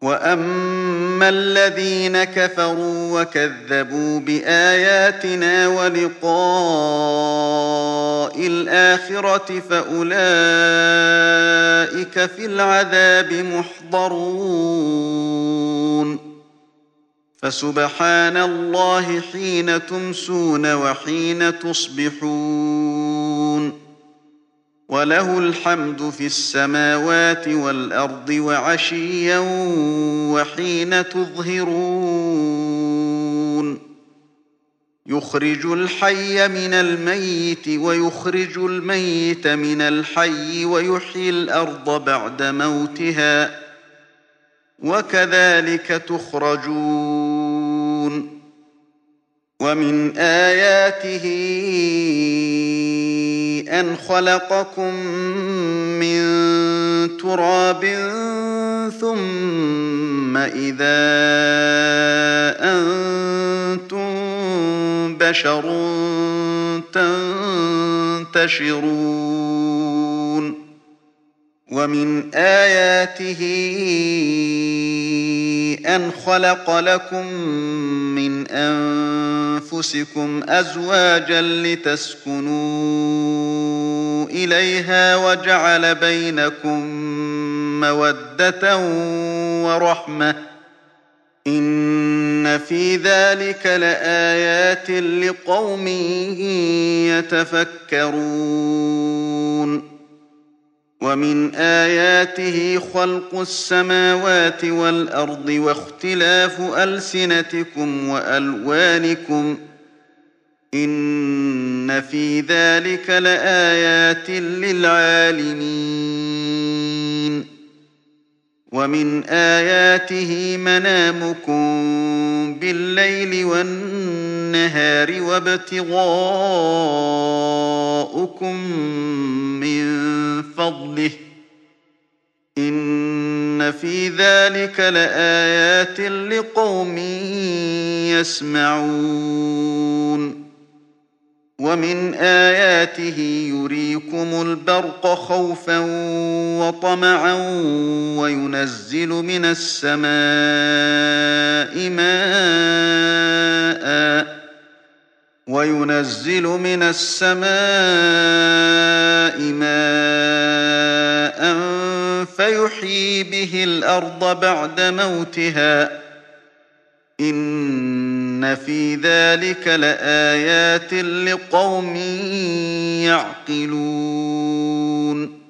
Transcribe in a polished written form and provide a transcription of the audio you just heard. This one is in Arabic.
وَأَمَّا الَّذِينَ كَفَرُوا وَكَذَّبُوا بِآيَاتِنَا وَلِقَاءِ الْآخِرَةِ فَأُولَٰئِكَ فِي الْعَذَابِ مُحْضَرُونَ فَسُبْحَانَ اللَّهِ حِينَ تُمْسُونَ وَحِينَ تُصْبِحُونَ وَلَهُ الْحَمْدُ فِي السَّمَاوَاتِ وَالْأَرْضِ وَعَشِيًّا وَحِينَ تُظْهِرُونَ يُخْرِجُ الْحَيَّ مِنَ الْمَيِّتِ وَيُخْرِجُ الْمَيِّتَ مِنَ الْحَيِّ وَيُحْيِي الْأَرْضَ بَعْدَ مَوْتِهَا ۚ وَكَذَٰلِكَ تُخْرَجُونَ وَمِنْ آيَاتِهِ أَنْ خَلَقَكُم مِّن تُرَابٍ ثُمَّ إِذَا أَنتُم بَشَرٌ تَنتَشِرُونَ وَمِنْ آيَاتِهِ أَنْ خَلَقَ لَكُم مِّنْ أَنفُسِكُمْ أَزْوَاجًا لِّتَسْكُنُوا إِلَيْهَا وَجَعَلَ بَيْنَكُم مَّوَدَّةً وَرَحْمَةً ۚ إِنَّ فِي ذَٰلِكَ لَآيَاتٍ لِّقَوْمٍ يَتَفَكَّرُونَ وَمِنْ آيَاتِهِ خَلْقُ السَّمَاوَاتِ وَالْأَرْضِ وَاخْتِلَافُ أَلْسِنَتِكُمْ وَأَلْوَانِكُمْ ۚ إِنَّ فِي ذَٰلِكَ لَآيَاتٍ لِّلْعَالِمِينَ وَمِنْ آيَاتِهِ مَنَامُكُم بِاللَّيْلِ وَالنَّهَارِ وَابْتِغَاؤُكُم مِّن فَضْلِهِ ۚ إِنَّ فِي ذَٰلِكَ لَآيَاتٍ لِّقَوْمٍ يَسْمَعُونَ وَمِنْ آيَاتِهِ يُرِيكُمُ الْبَرْقَ خَوْفًا وَطَمَعًا وَيُنَزِّلُ مِنَ السَّمَاءِ مَاءً فَيُحْيِي بِهِ الْأَرْضَ بَعْدَ مَوْتِهَا ۚ إِنَّ فِي ذَٰلِكَ لَآيَاتٍ لِّقَوْمٍ يَعْقِلُونَ